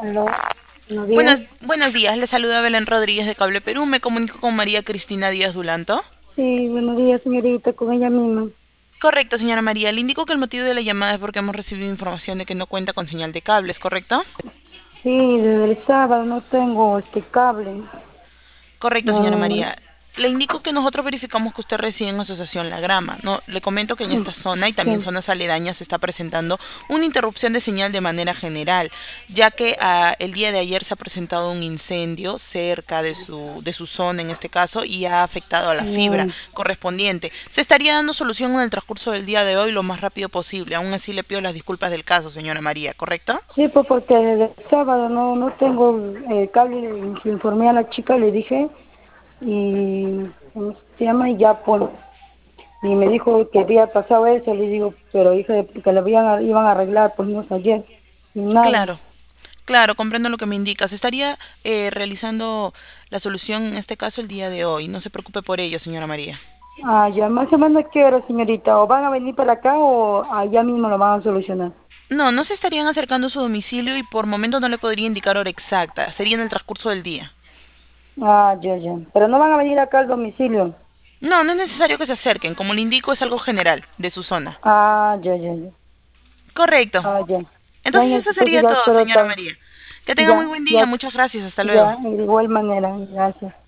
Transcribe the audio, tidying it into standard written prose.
Aló, buenos días. Buenos días, le saluda Belén Rodríguez de Cable Perú. Me comunico con María Cristina Díaz Dulanto. Sí, buenos días, señorita, con ella misma. Correcto, señora María. Le indico que el motivo de la llamada es porque hemos recibido información de que no cuenta con señal de cables, ¿correcto? Sí, desde el sábado no tengo este cable. Correcto, señora No, María. Le indico que nosotros verificamos que usted reside en Asociación La Grama. No, le comento que en esta zona y también sí. zonas aledañas se está presentando una interrupción de señal de manera general, ya que el día de ayer se ha presentado un incendio cerca de su zona en este caso y ha afectado a la fibra Mm, correspondiente. Se estaría dando solución en el transcurso del día de hoy lo más rápido posible. Aún así le pido las disculpas del caso, señora María, ¿correcto? sí, pues porque desde el sábado no tengo cable. Le informé a la chica, le dije, y ¿cómo se llama? Y ya, pues, y me dijo que había pasado eso. Le digo, pero dije que lo iban a arreglar, pues no sé, ayer, y nada. Claro. Claro, comprendo lo que me indica. Se estaría realizando la solución en este caso el día de hoy. No se preocupe por ello, señora María. Ah, ya, más o menos qué hora, señorita, o van a venir para acá o allá mismo lo van a solucionar. No, no se estarían acercando a su domicilio y por momento no le podría indicar hora exacta. Sería en el transcurso del día. Ah, ya, ya. Pero no van a venir acá al domicilio. No, no es necesario que se acerquen. Como le indico, es algo general de su zona. Ah, ya, ya, ya. Correcto. Ah, ya. Entonces Bueno, eso entonces sería ya todo, espero señora estar. María. Que tenga muy Ya, buen día. ya, Muchas gracias. Hasta luego. ya, de igual manera. Gracias.